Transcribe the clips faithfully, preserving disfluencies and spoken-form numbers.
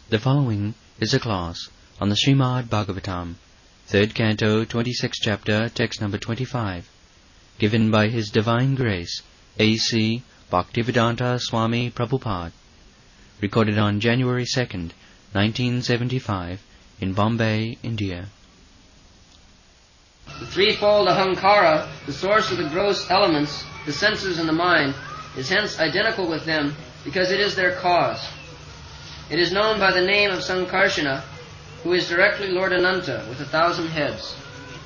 The following is a class on the Srimad Bhagavatam, third canto, twenty-sixth chapter, text number twenty-five, given by His Divine Grace, A C Bhaktivedanta Swami Prabhupada, recorded on January second, nineteen seventy-five, in Bombay, India. The threefold ahankara, the source of the gross elements, the senses and the mind, is hence identical with them because it is their cause. It is known by the name of Sankarshana, who is directly Lord Ananta with a thousand heads.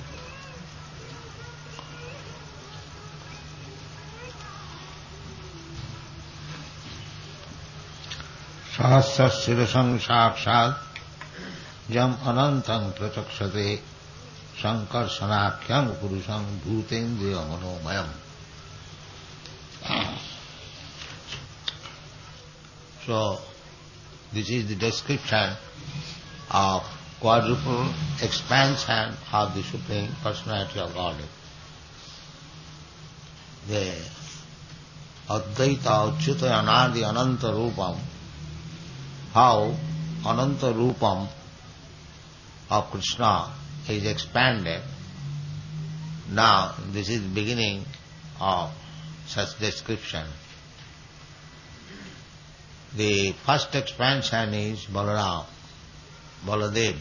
Sahasra sirasam sakshat jam anantam pratakshate sankarsanakhyam purusam bhutendriya manomayam. So, this is the description of quadruple expansion of the Supreme Personality of Godhead. The Advaita Achyuta Anadi Ananta Rupam, how Ananta Rupam of Krishna is expanded. Now, this is the beginning of such description. The first expansion is Balaram, Baladev.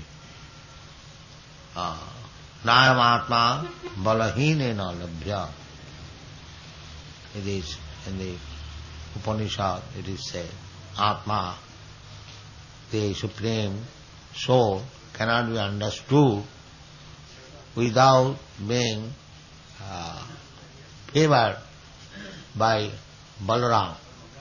Uh, Nayamatma Balahinena Labhya. It is in the Upanishad, it is said, Atma, the Supreme Soul, cannot be understood without being uh, favored by Balaram.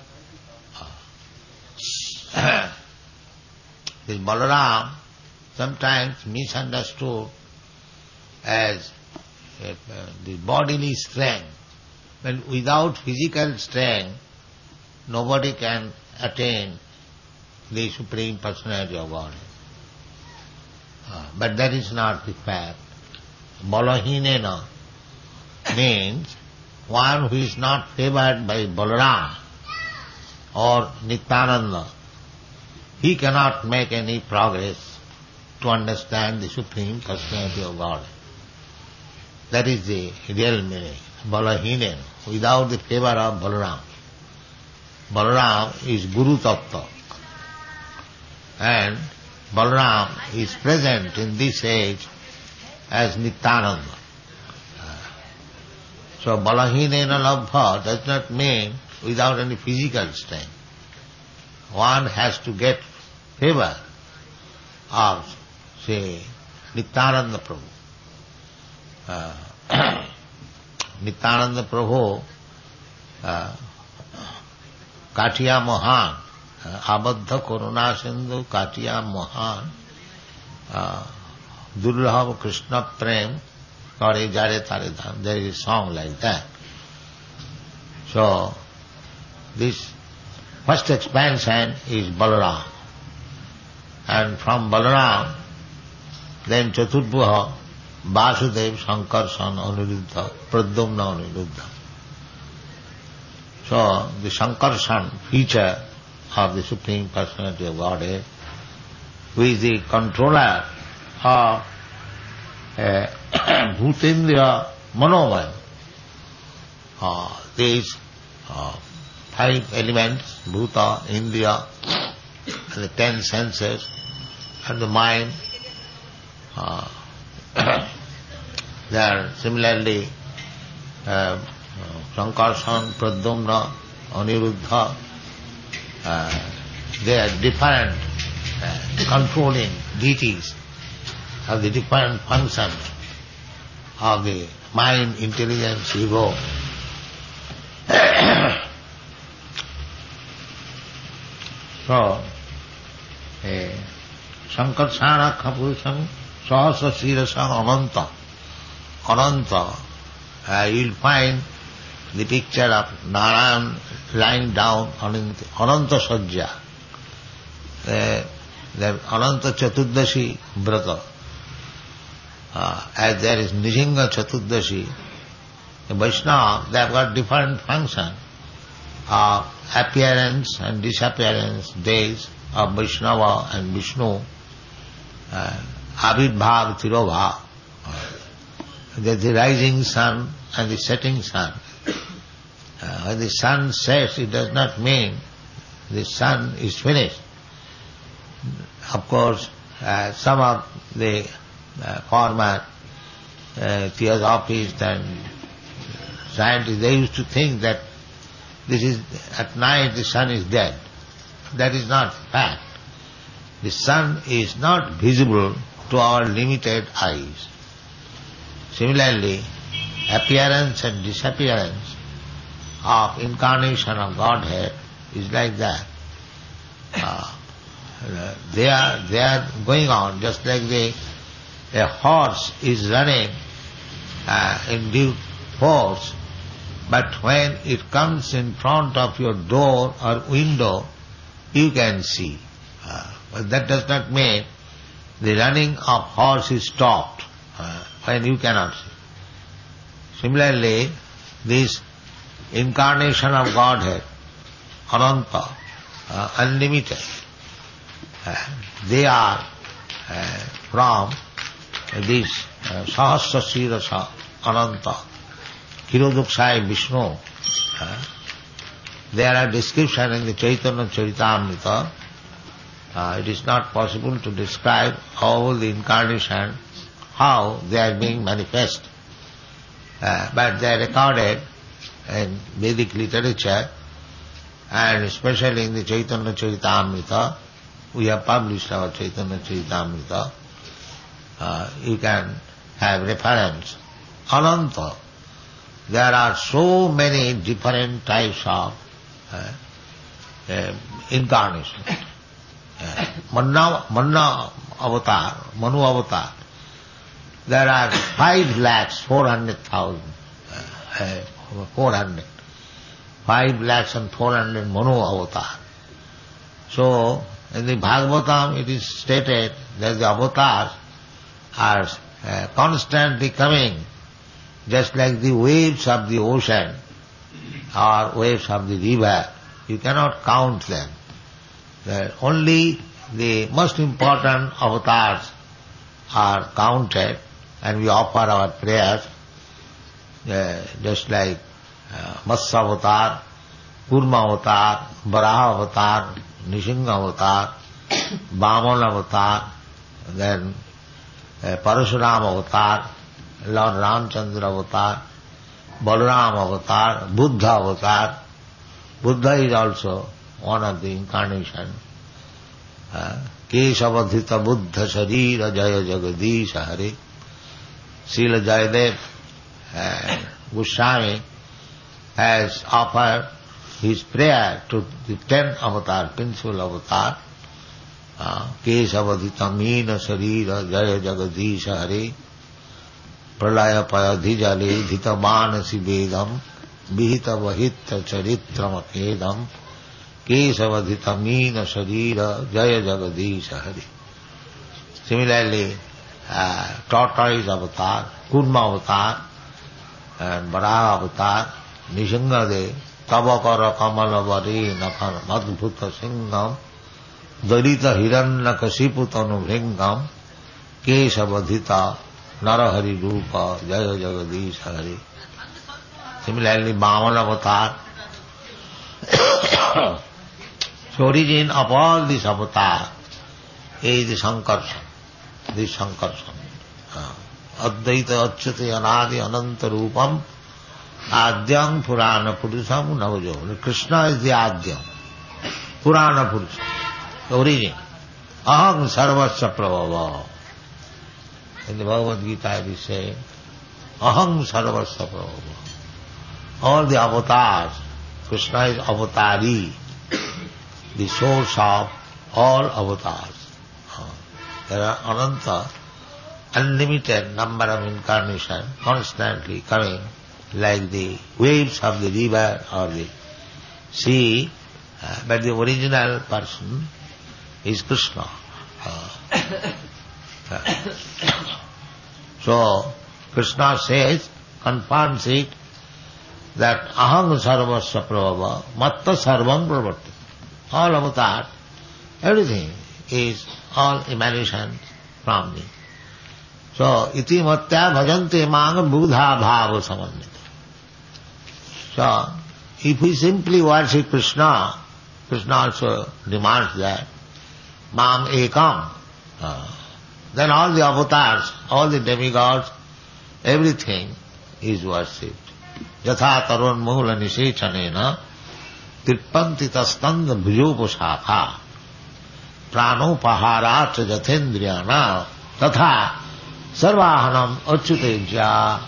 This Balaram sometimes misunderstood as uh, the bodily strength. But without physical strength, nobody can attain the Supreme Personality of God. Uh, but that is not the fact. Balahinena means one who is not favored by Balaram or Nityananda. He cannot make any progress to understand the Supreme Personality of God. That is the real meaning. Balahinen, without the favor of Balaram. Balaram is Guru Tattva. And Balaram is present in this age as Nityananda. So Balahinena Labha does not mean without any physical strength. One has to get favor of, say, Nityananda Prabhu. Uh, Nityananda Prabhu, uh, Katiya Mohan, uh, Abadha Koruna Sindhu, Katiya Mohan, uh, Durlabha Krishna Prem, Kare Jare Tare Dham. There is a song like that. So, this first expansion is Balaram. And from Balaram, then Chaturbhuha, Vasudev, Sankarsan, Aniruddha, Pradyumna, Aniruddha. So, the Sankarsan feature of the Supreme Personality of Godhead, who is the controller of uh, Bhutendriya Manomaya. Uh, these uh, five elements, Bhuta, Indriya, and the ten senses, and the mind, uh, they are similarly uh, Sankarsan, Pradyumna, Aniruddha, uh, they are different uh, controlling deities of the different functions of the mind, intelligence, ego. So, Sankarsana Kapurusam Sahasra Sirasam Ananta. Ananta, uh, you'll find the picture of Narayan lying down on Ananta Sajja. Uh, the Ananta Chaturdashi Brata. Uh, as there is Nijinga Chaturdashi, the Vaishnava, they have got different functions. of appearance and disappearance days of Vaishnava and Vishnu, uh, Abhirbhav Tirobhav, that the rising sun and the setting sun. Uh, when the sun sets, it does not mean the sun is finished. Of course, uh, some of the uh, former uh, theosophists and scientists, they used to think that this is, at night the sun is dead. That is not fact. The sun is not visible to our limited eyes. Similarly, appearance and disappearance of incarnation of Godhead is like that. Uh, they are they are going on just like the a horse is running uh, in due course, but when it comes in front of your door or window, you can see. Uh, but that does not mean the running of horse is stopped uh, when you cannot see. Similarly, this incarnation of Godhead, Ananta, uh, unlimited, uh, they are uh, from this uh, Sahasra Sirasa Ananta, Kiroduksai Vishnu. Uh, there are descriptions in the Chaitanya Charitamrita. Uh, it is not possible to describe all the incarnation, how they are being manifest. Uh, but they are recorded in Vedic literature, and especially in the Chaitanya Charitamrita. We have published our Chaitanya Charitamrita. Uh, you can have reference. Ananta. There are so many different types of uh, uh, incarnation. Uh, Manna, Manna avatar, Manu avatar. There are five lakhs, four hundred thousand, uh, uh, four hundred. Five lakhs and four hundred Manu avatar. So, in the Bhagavatam it is stated that the avatars are uh, constantly coming, just like the waves of the ocean or waves of the river. You cannot count them. There only the most important avatars are counted, and we offer our prayers, uh, just like uh, Matsya avatar, Kurma avatar, Varaha avatar, Nishinga avatar, Vamana avatar, then uh, Parashuram avatar, Lord Ramchandra avatar, Balaram avatar, Buddha avatar. Buddha is also one of the incarnation. Keshavadhita Buddha Sharira Jaya Jagadisha Hare. Srila Jayadev uh, Goswami has offered his prayer to the ten avatar, principal avatar. Keshavadhita Meena Sharira Jaya Jagadisha Hare. Pralaya Payadhijale Dhita Manasi Vedam Vihita Vahitra Charitram Akedam Kesavadhita Meena Sharira Jaya Jagadisha Hari. Similarly, uh, tortoise avatar, Kurma avatar, and Varaha avatar, Nishangade, Tabakara Kamala Vari Nakar Madhbhuta Singham, Dalita Hiranna Kasiputanu Bhringam, Kesavadhita Narahari Rupa Jaya Jagadisha Hari. Similarly, Vamana avatar. So origin of all these avatars is the Sankarsana, this Sankarsana. Uh, Advaita Achyate Anadi Ananta Rupam Adyam Purana Purusham Navajo. Krishna is the Adyam, Purana Purusham, the origin. Aham Sarvasya Prabhava. In the Bhagavad Gita it is saying, Aham Sarvasya Prabhava. All the avatars, Krishna is avatari, the source of all avatars. There are ananta, unlimited number of incarnations constantly coming, like the waves of the river or the sea, uh, but the original person is Krishna. Uh, uh, so, Krishna says, confirms it, that aham sarvasya prabhava matta sarvam pravarti. All avatars, everything is all emanations from me. So, iti matya bhajante mang buddha bhava samannita. So, if we simply worship Krishna, Krishna also demands that, mam ekam, uh, then all the avatars, all the demigods, everything is worshipped. Yatha tarun mula nisechanena tirpanti tastanda bhujopashakha pranopaharat jathendriyana tatha sarvahanam achyutejya.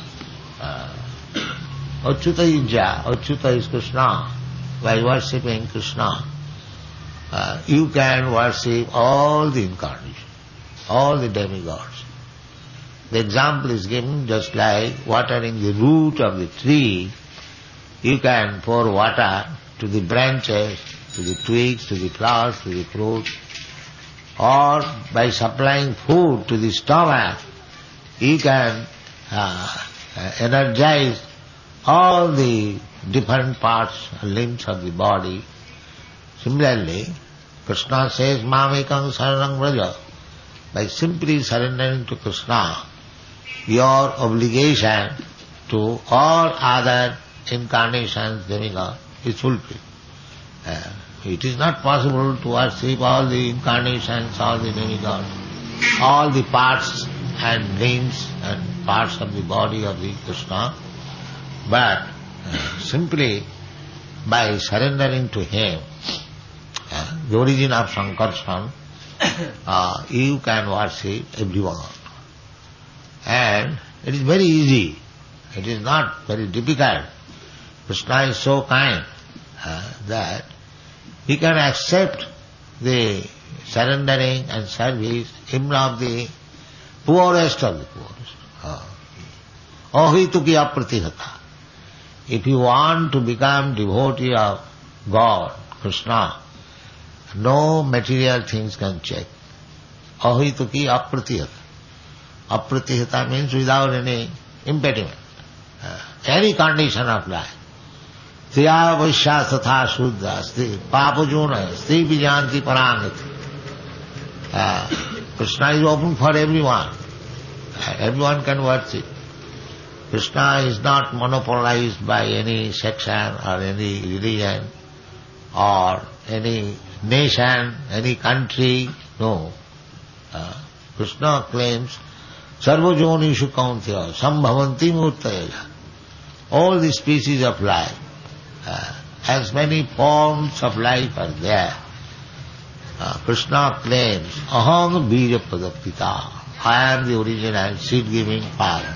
Achyutejya, Achyuta is Krishna. By worshipping Krishna, uh, you can worship all the incarnations, all the demigods. The example is given just like watering the root of the tree. You can pour water to the branches, to the twigs, to the flowers, to the fruit. Or by supplying food to the stomach, you can uh, energize all the different parts and limbs of the body. Similarly, Krishna says, Mamekam saranam vraja. By simply surrendering to Krishna, your obligation to all other incarnations, demigods, is fulfilled. Uh, it is not possible to worship all the incarnations, all the demigods, all the parts and limbs and parts of the body of the Krishna, but uh, simply by surrendering to Him, uh, the origin of Sankarshan, uh, you can worship everyone. And it is very easy. It is not very difficult. Krishna is so kind uh, that He can accept the surrendering and service even of the poorest of the poorest. Ahituki apratihata. If you want to become devotee of God, Krishna, no material things can check. Ahituki apratihata. Apratihata means without any impediment. Uh, any condition of life. Triya vaishya satha shuddha sti papajuna sti vijanti parangati. Krishna is open for everyone. Uh, everyone can worship. Krishna is not monopolized by any section or any religion or any nation, any country. No. Uh, Krishna claims, Sarvajonishu kauntya sambhavanti murtaya. All the species of life, uh, as many forms of life are there. Uh, Krishna claims, Aham bija padapita. I am the original seed-giving Father.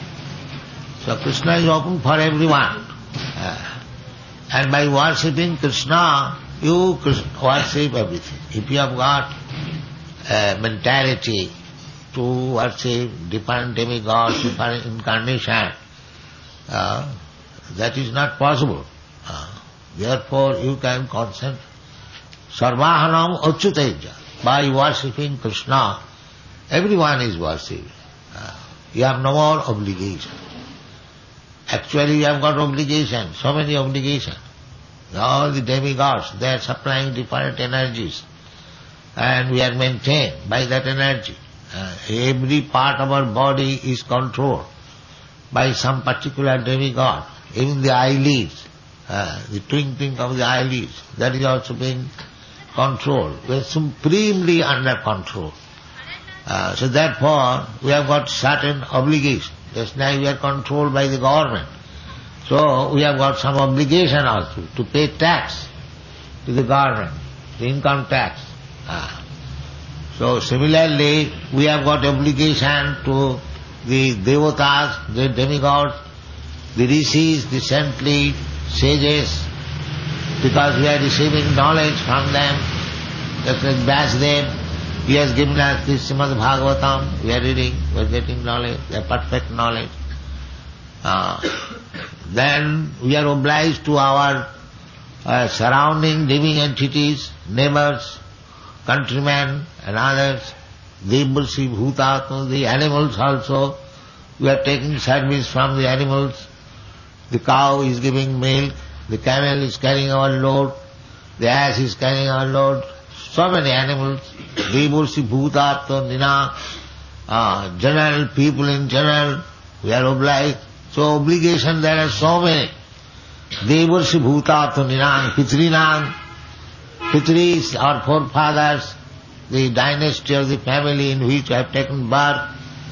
So Krishna is open for everyone. Uh, and by worshipping Krishna, you worship everything. If you have got a mentality to worship different demigods, different incarnations, uh, that is not possible. Uh, therefore you can concentrate. Sarvahanam achyutaja. By worshipping Krishna, everyone is worshipped. Uh, you have no more obligation. Actually you have got obligation, so many obligations. All the demigods, they are supplying different energies. And we are maintained by that energy. Uh, every part of our body is controlled by some particular demigod. Even the eyelids, uh, the twinkling of the eyelids, that is also being controlled. We are supremely under control. Uh, so therefore, we have got certain obligations. Just now we are controlled by the government. So we have got some obligation also to pay tax to the government, the income tax. Uh, so similarly, we have got obligation to the devatas, the demigods, the rishis, the saintly sages, because we are receiving knowledge from them. Just like Vyasadeva, he has given us this Srimad Bhagavatam, we are reading, we are getting knowledge, a perfect knowledge. Uh, then we are obliged to our uh, surrounding living entities, neighbors, countrymen and others, Devasi Bhutatma, the animals also. We are taking service from the animals. the cow is giving milk, the camel is carrying our load, the ass is carrying our load, so many animals, Devarsi Bhutato Nina, uh, general people in general, we are obliged. So obligation there are so many. Devarsi Bhutato Ninang, Pitrinang, Pitris, our forefathers, the dynasty of the family in which I have taken birth.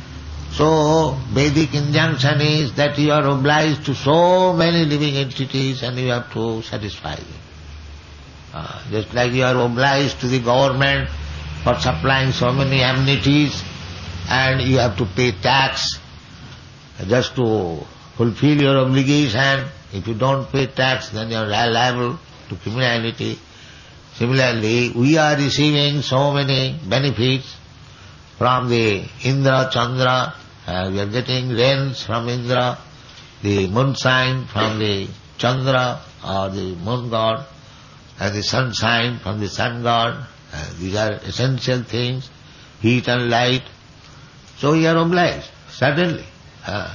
So Vedic injunction is that you are obliged to so many living entities and you have to satisfy them. Uh, just like you are obliged to the government for supplying so many amenities and you have to pay tax just to fulfill your obligation. If you don't pay tax, then you are liable to criminality. Similarly, we are receiving so many benefits from the Indra, Chandra. Uh, we are getting rains from Indra, the moonshine from the Chandra or the moon god, and the sunshine from the sun god. Uh, these are essential things, heat and light. So we are obliged, certainly. Uh,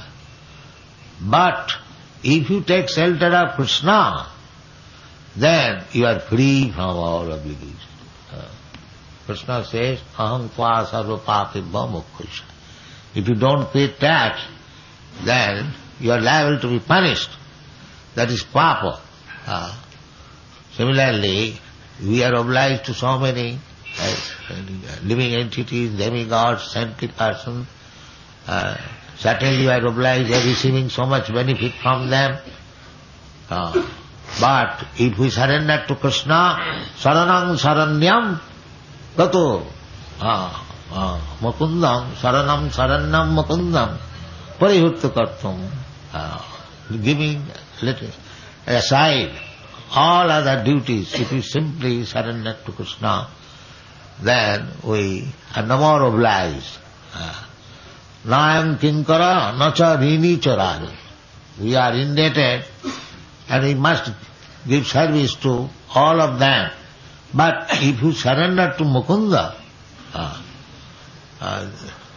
but if you take shelter of Krishna, then you are free from all obligations. Uh, Krishna says, aham tva sarva papibha mukkhusha. If you don't pay tax, then you are liable to be punished. That is papa. Uh, similarly, we are obliged to so many uh, living entities, demigods, saintly persons. Uh, certainly you are obliged, you are receiving so much benefit from them. Uh, but if we surrender to Krishna, saranam saranyam gato uh, mukundam, saranam saranyam mukundam parihutta kartum, uh, giving little aside all other duties. If we simply surrender to Krishna, then we are no more obliged. Uh, Nayam kinkara nacha rini charani. We are indebted and we must give service to all of them. But if you surrender to Mukunda, uh, uh,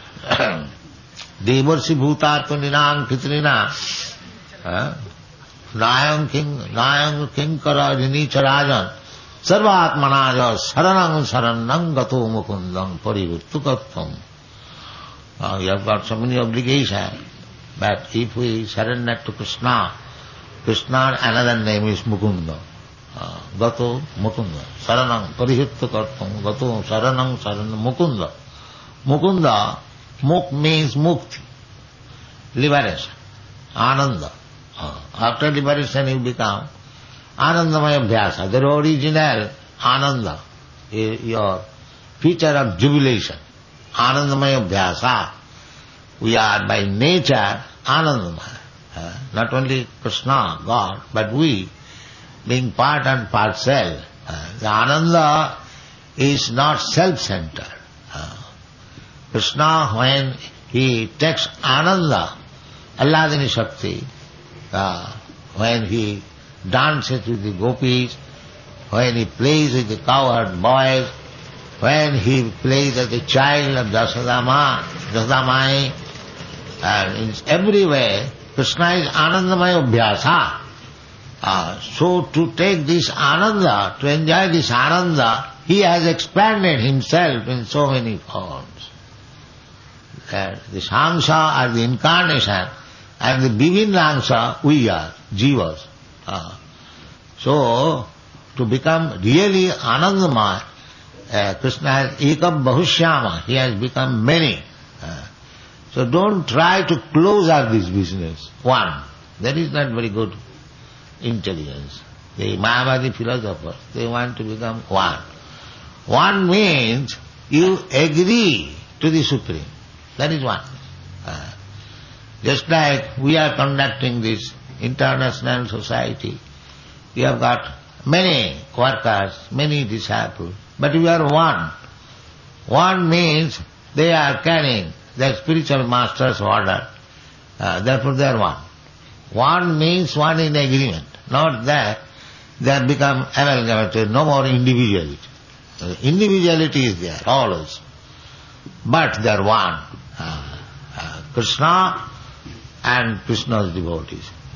Devarsi Bhutato Ninang Pitrina, uh, Nayam king, Nayam kinkara rini charajan, sarvatmanaja saranang saranang gato mukundam parivittu kattam. Uh, we have got so many obligations, but if we surrender to Krishna, Krishna, another name is Mukunda. Uh, gato Mukunda. Saranam parihittu kartam. Gato saranam saranam Mukunda. Mukunda, muk means mukti, liberation, ananda. Uh, after liberation you become anandamaya abhyasa. The original ananda is your feature of jubilation. Anandamaya abhyasa. We are by nature anandamaya. Uh, not only Krishna, God, but we, being part and parcel. Uh, the Ananda is not self-centered. Uh, Krishna, when he takes Ananda, Alladini Shakti, uh, when he dances with the gopis, when he plays with the cowherd boys, when he plays as a child of Dasadama, Dasadamai, and in every way, Krishna is Anandamaya Abhyasa. Uh, so to take this Ananda, to enjoy this Ananda, he has expanded himself in so many forms. Uh, the Samsa are the incarnation, and the Bibindangsa we are, Jivas. Uh, so, to become really Anandamaya, uh, Krishna has Ekam Bahushyama, he has become many. Uh, So don't try to close up this business. One. That is not very good intelligence. The Mayavadi philosophers, they want to become one. One means you agree to the Supreme. That is one. Uh, just like we are conducting this international society, we have got many workers, many disciples, but we are one. One means they are carrying their spiritual master's order. Uh, therefore they are one. One means one in agreement. Not that they have become amalgamated, no more individuality. Uh, individuality is there, always. But they are one. Uh, uh, Krishna and Krishna's devotees.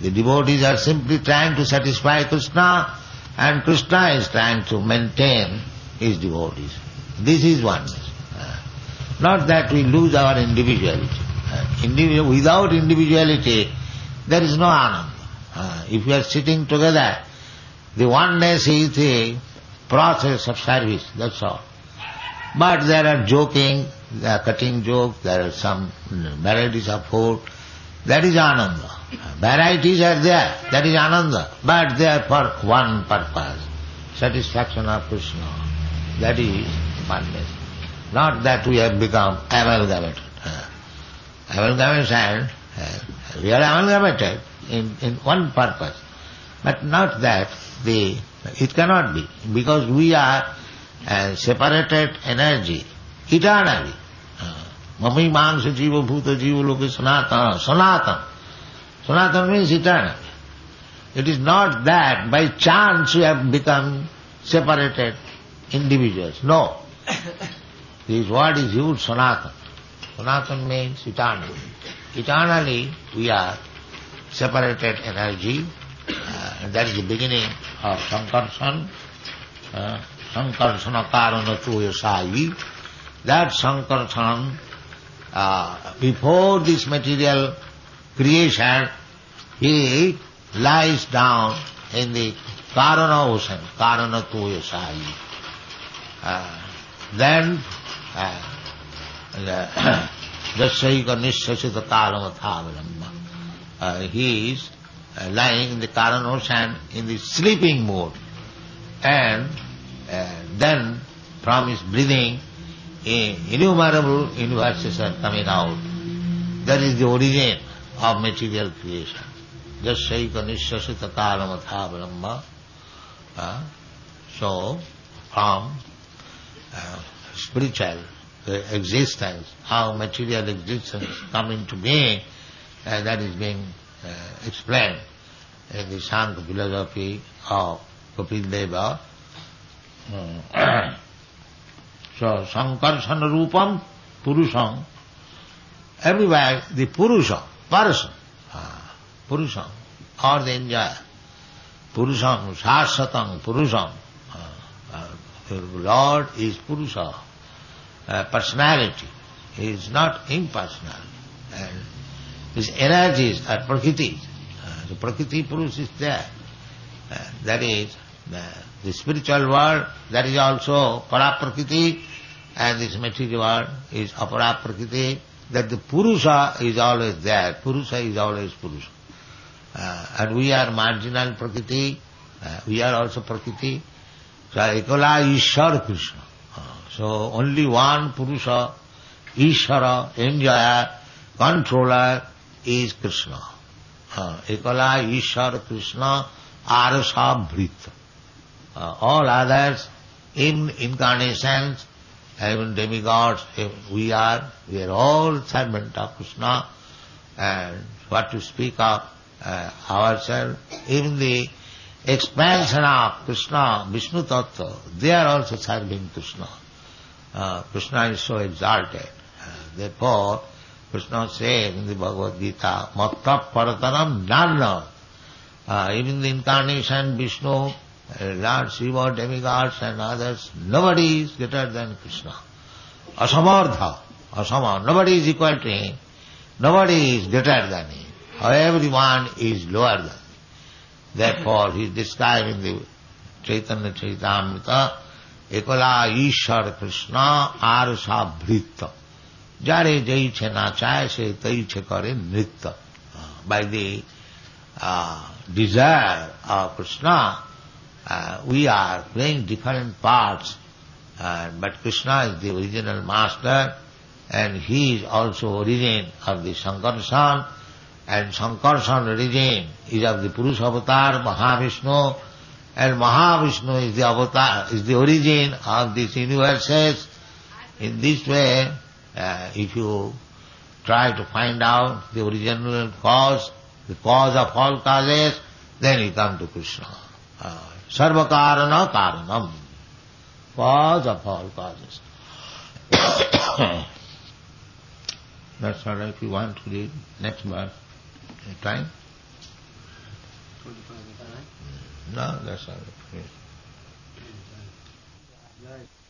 The devotees are simply trying to satisfy Krishna, and Krishna is trying to maintain his devotees. This is oneness. Uh, not that we lose our individuality. Uh, individual, without individuality, there is no ananda. Uh, if we are sitting together, the oneness is the process of service, that's all. But there are joking, there are cutting jokes, there are some varieties of food. That is ananda. Varieties are there, that is ananda. But they are for one purpose, satisfaction of Krishna. That is oneness. Not that we have become amalgamated. Uh, amalgamation, uh, we are amalgamated in, in one purpose. But not that the, it cannot be, because we are uh, separated energy eternally. Mami mansa jiva bhuta jiva loka sanatana. Sanatana. Sanatana means eternal. It is not that by chance we have become separated individuals. No. This word is used, Sanatana. Sanatana means eternal. Eternally we are separated energy. Uh, and that is the beginning of Sankarsana. Uh, Sankarsana karana tuya sayi. That Sankarsana, uh, before this material creation, he lies down in the Karana ocean, Karana tuya sayi. Uh, then, Jasaika nishasita kalamathavalamba. Uh, he is uh, lying in the Karana ocean in the sleeping mode. And uh, then from his breathing, innumerable universes are coming out. That is the origin of material creation. Jasaika nishasita kalamathavalamba. Uh, so, from uh, spiritual uh, existence, how material existence come into being, uh, that is being uh, explained in the Sankhya philosophy of Kapil Deva. Uh, so, Sankarsana Rupam Purusham. Everywhere the Purusha, person, uh, Purusham, or the enjoyer. Purusham, Sasatang, Purusham. Uh, uh, the Lord is Purusha, uh, personality. He is not impersonal. And his energies are Prakriti. Uh, the Prakriti Purusha is there. Uh, that is, the, the spiritual world, that is also Paraprakriti, and this material world is Aparaprakriti. That the Purusha is always there. Purusha is always Purusha. Uh, and we are marginal Prakriti, uh, we are also Prakriti. So, Ekala Ishvara Krishna. Uh, so, only one Purusha, Ishvara, enjoyer, controller is Krishna. Uh, Ekala Ishvara Krishna Arasa Bhrita. Uh, all others, in incarnations, even demigods, we are, we are all servants of Krishna. And what to speak of uh, ourselves, even the expansion of Krishna, Vishnu Tattva, they are also serving Krishna. Uh, Krishna is so exalted. Uh, therefore, Krishna says in the Bhagavad Gita, Matta Paratanam Nana. Uh, even the incarnation, Vishnu, uh, Lord Shiva, demigods and others, nobody is greater than Krishna. Asamardha, asama, nobody is equal to him. Nobody is greater than him. Everyone is lower than him. Therefore, he is described in the Chaitanya Charitamrita, Ekala Ishvara Krishna Arasa Bhrita. Jare jaiche nachaye se taiche kare nritta. By the uh, desire of Krishna, uh, we are playing different parts, uh, but Krishna is the original master, and he is also origin of the Sankarsana, and Sankarsana origin is of the Purusha avatar, Mahavishnu, and Mahavishnu is the avatar, is the origin of these universes. In this way, uh, if you try to find out the original cause, the cause of all causes, then you come to Krishna. Uh, Sarva karana karanam, cause of all causes. That's all right. If you want to read next verse, time. twenty-five, is that right? No, that's all. Finish. Right.